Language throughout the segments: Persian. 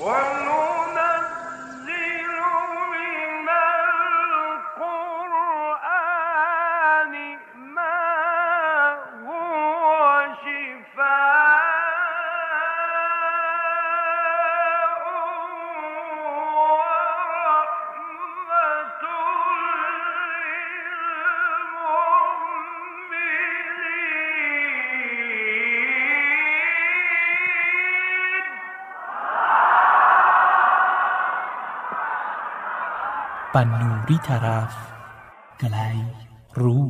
بنوری طرف گلی رو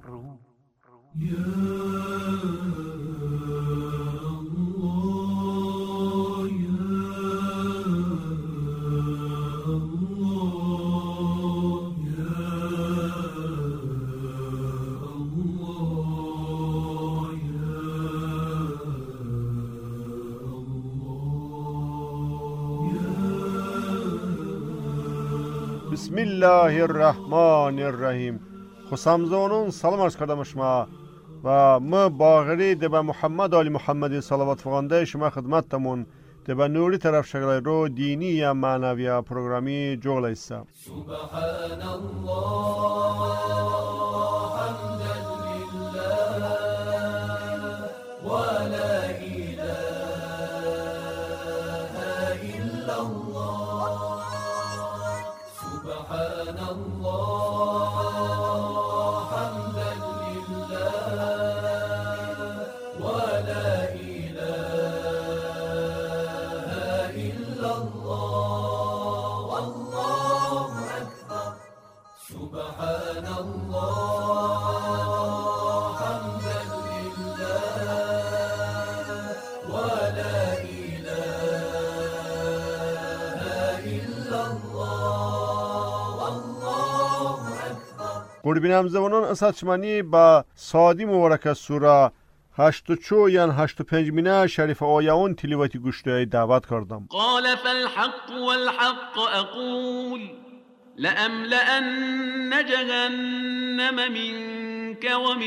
بسم الله الرحمن الرحیم. خوشامزونون سلام عرض کردم شما و ما باغری ده به محمد آل محمد صلوات فرمانده شما خدمتتمون ده به نوری طرف شکل رو دینی یا معنوی یا پروگرامی جوغل ایسا. سبحان الله حمدا لله و لا اله الا الله. سبحان الله حمدا لله و لا اله الا الله. والله اکبر. سبحان الله حمدا لله و لا اله الا الله. والله اکبر. قربینم زبانان اساتشمانی با سادی مبارک سوره 84 یعنی 85 مینه شریف آیون تلیواتی گوشته دعوت کردم. قال فالحق والحق أقول لأملأن جهنم منك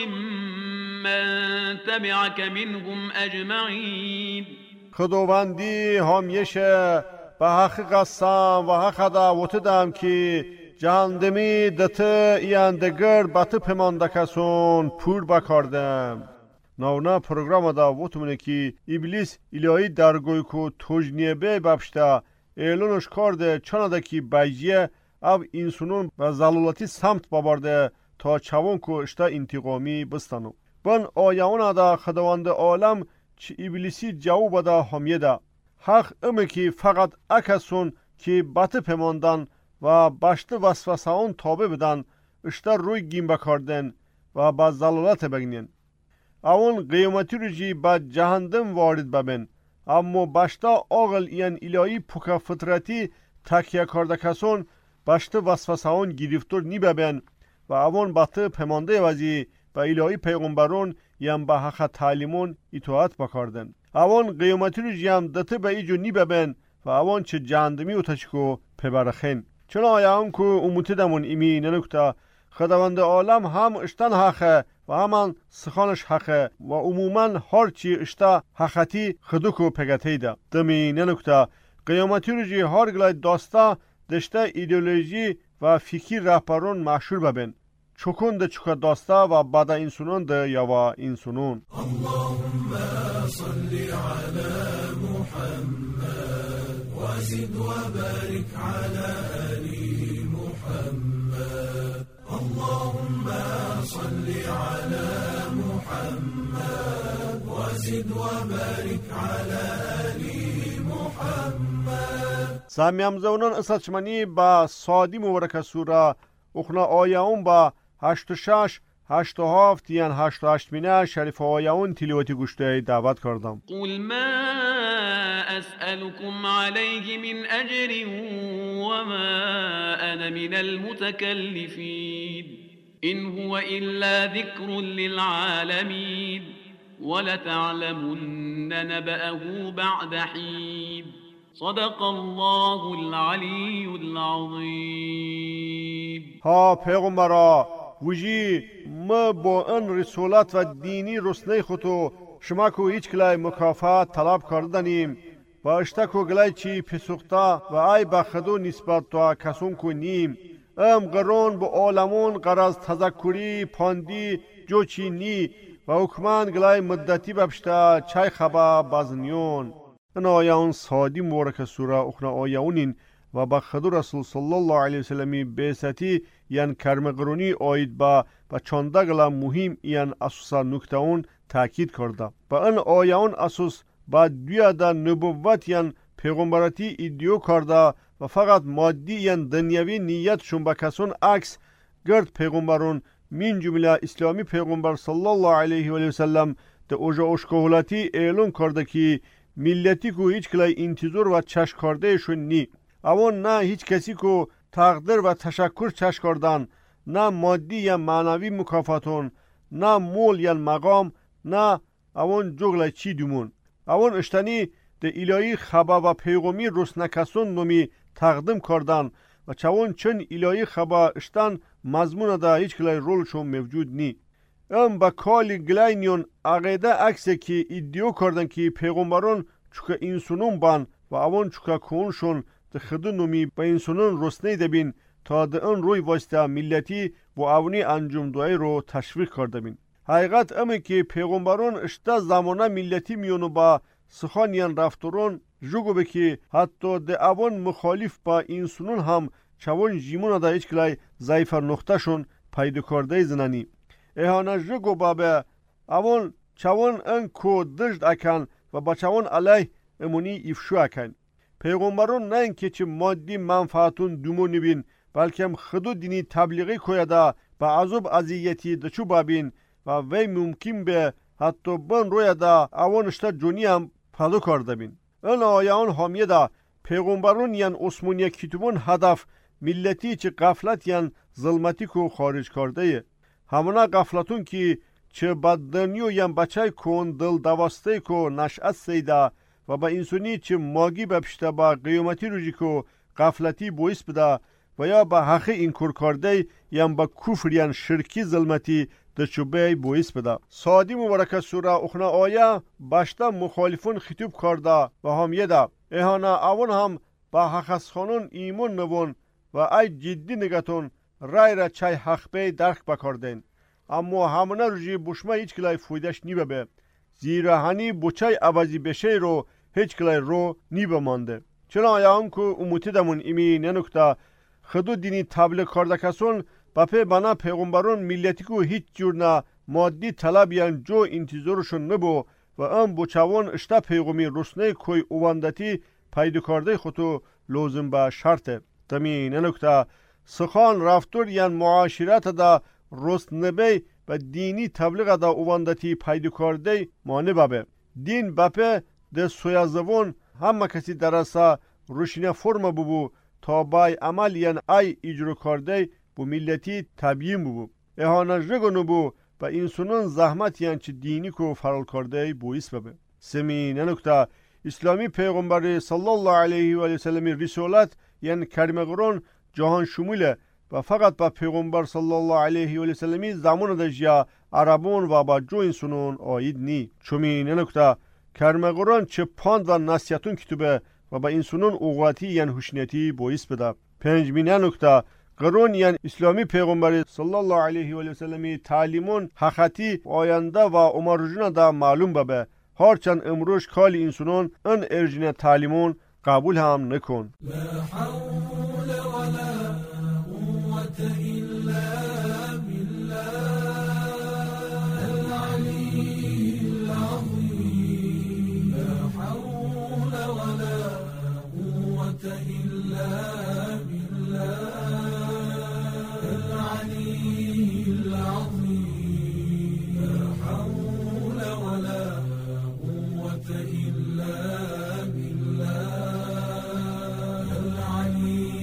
ومن تبعك منهم أجمعين. خداوندی همیشه به حق قسم و حق دعوت دم که جهندمی دته ایندگر بطه پیمانده کسون پور بکردم. ناونا پروگرام دعوت منه که ابلیس الهی درگوی کو توجنیه بی بپشته اعلانش کرده چنده که بیجیه او انسانون و زلالتی سمت ببرده تا چوان کو اشته انتقامی بستنو. بن آیون دا خداوند عالم چه ابلیسی جواب دا همیه دا حق امه که فقط اکسون که بطه پیماندن و بشته وسوسهان تابع بدن اشته روی گیم بکردن و با زلالت بگنین. اون قیامتی رو جی با جهنم وارد ببین، اما بشتا آغل این الهی پوکا فطرتی تکیه کرده کسون بشتا وسوسهان گرفتار نی ببین و اون بطه پیمانده وزی با الهی پیغمبرون یم با حق تعلیمون اطاعت بکردن. اون قیامتی رو جی هم دته به ایجو نی ببین و اون چه جهندمی و تشکو پبرخین. چون آیا هم که اموتی دمون ایمی ننکتا خداوند عالم هم اشتن حقه و همان سخانش حقه و عموما هر چی اشتا حقیقتی خدوکو پگتی ده. دمی ننکتا قیامتی رو جی هر گلای داستا دشته ایدئولوژی و فکر رهبران مشهور ببین. چکون ده چکا داستا و بعد انسانون ده یا و انسانون. اللهم صل على محمد وزد وبارك على آل محمد. اللهم صل على محمد وزد وبارك على آل محمد. سامیم زونان اساتشمانی با سادی مبارک سوره اخنا آیون با 86 87 یعنی 88 مینه شریف آیون تلیواتی گوشته دعوت کردم. قل ما أسألكم عليه من أجر وما أنا من المتكلفين إن هو إلا ذكر للعالمين ولتعلمن نبأه بعد حين. صدق الله العلي العظيم. ها پیغمبرا وجی ما با ان رسولت و دینی رسنه خودو شما کو هیچ کلای مکافات طلب کردنیم با اشتکو گلای چی پسوختا و ای بخدو نسبت تا کسون کو نیم قرون با عالمون قرض تذکری پاندی جو چی نی و حکمان گلای مدتی ببشتا چای خبا بازنیون. این آیان سادی مورک سوره اخنا آیانین و بخدو رسول صلی الله علیه وسلمی بیستی یان کرمقرونی آید با چانده گلا مهم یان اساسا نکته اون تاکید کرده. با این آیان اساس با دویادا نبوت یان پیغمبراتی ایدیو کرده و فقط مادی یان دنیوی نیت شون با کسون عکس گرد پیغمبرون من جمله اسلامی پیغمبر صلی الله علیه و سلم ده اوجا اشکاولاتی اعلان کرده که ملتی کو هیچ کلای انتظار و چشم کرده شون نی. اوان نه هیچ کسی کو تقدیر و تشکر چشم کردن، نه مادی یا معنوی مکافاتون، نه مول یا مقام، نه اوان جغل چی دومون. اوان اشتنی ده الهی خبا و پیغمی رسنکسون نمی تقدیم کردن و چون چن الهی خبا اشتن مضمون ده هیچ کلای رولشون موجود نی. با کالی گلاینیون عقیده عکسی که ایدیو کردن که پیغمبران چکا انسانون بان و اوان چکا کونشون ده خدو نمی با انسانون رسنه دبین تا ده اون روی واسطه ملتی و اونی انجام دوی رو تشویق کرده بین. حقیقت امی که پیغمبران اشتا زمانه ملتی میونو با سخانیان رفتورون جوگو بکی حتی ده اوان مخالف با انسانون هم چون جیمون ده ایچ کلای ضعیفر نقطه شون پیدا کرده زنانی. ایهانا جوگو بابه اوان چون ان کو دجد اکن و با چون علی امونی افشو اکن. پیغمبران نه اینکه چه مادی منفعتون دومونی بین بلکه هم خدو دینی تبلیغی کویده با عذاب عذیتی دچو بابین و وی ممکن به حتی بن روی دا اوانشتا جونی هم پدو کرده بین. این آیان حامیه دا پیغمبران یان عثمانی کتبون هدف ملتی چه غفلت یان ظلمتی کو خارج کرده. همونا غفلتون که چه بددنیو یان بچه کن دل دواسته کو نشأت سیده و با انسانی چه ماگی بپشته با قیامتی روزی کو غفلتی بویس بده و یا با حق اینکار کرده یا با کفر یا شرکی ظلمتی دچوبه بویس بده. سادی مبارک سوره اخنا آیه باشتا مخالفون خطوب کرده و همیه ده ایهانا اون هم با حق از خانون ایمون نوون و ای جدی نگتون رای را چای حق بی درک بکردین. اما همونه روزی بشمه هیچ کلای فویدش نی ببه زیرا هنی بچای عوضی بشه رو هیچ کلای رو نی بمانده. چرا آیان که اموتی دمون ایمی ننکته خدو دینی تبلیغ کرده کسون بپی بنا پیغمبرون ملتی که هیچ جور نه مادی طلب یان جو انتظارشون نبو و ام بچوان اشتا پیغمی رسنه کوی اواندتی پیدا کرده خودو لازم به شرطه. تمی ننکته سخان رفتور یان معاشرت دا رسنه بی و دینی تبلیغ دا اواندتی پیدا کرده مانه ببه. دین بپی ده سویازوون همه کسی درسا روشینه فرم ببو تا بای عمل یان ای اجرا کرده بو ملتی تبیین بو. ایهانا جگنو بو با انسانان زحمت یان چه دینی کو فرال کرده بویس ببه. سمی ننکته اسلامی پیغمبر صلی الله علیه و سلم رسالت یان کرمقرون جهان شموله و فقط با پیغمبر صلی الله علیه و سلمی زمان دجیا عربون و با جو انسانون آید نی. چمی ننکته کرمقرون چه پاند و نصیحتون کتبه و با انسانون اوقاتی یان حشنیتی بویس بده. پنجمی ننکته قرون یان اسلامی پیغمبر صلی الله علیه و سلمی تعلیمون حقیقتی آینده و امروزنا دا معلوم ببه هرچند امروز کالی انسانون ان ارجین تعلیمون قبول هم نکن. لا حول ولا قوة إلا بالله العلي العظيم. لا حول ولا قوة إلا بالله العلي العظيم. لا حول ولا قوة إلا بالله العلي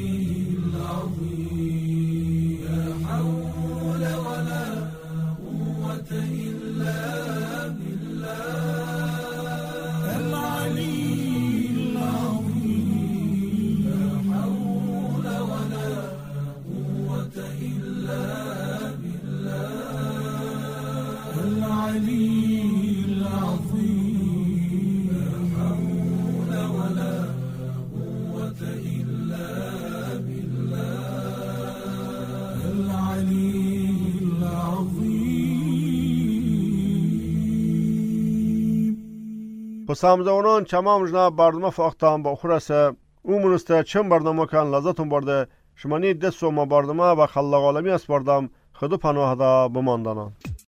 Samzaonan çamam jna bardıma faqtan ba xurasa umurusda çım bardıma kan lazatun bardı. Şmani desso ma bardıma ba xallaq alami as bardam xudu panohda bumandanan.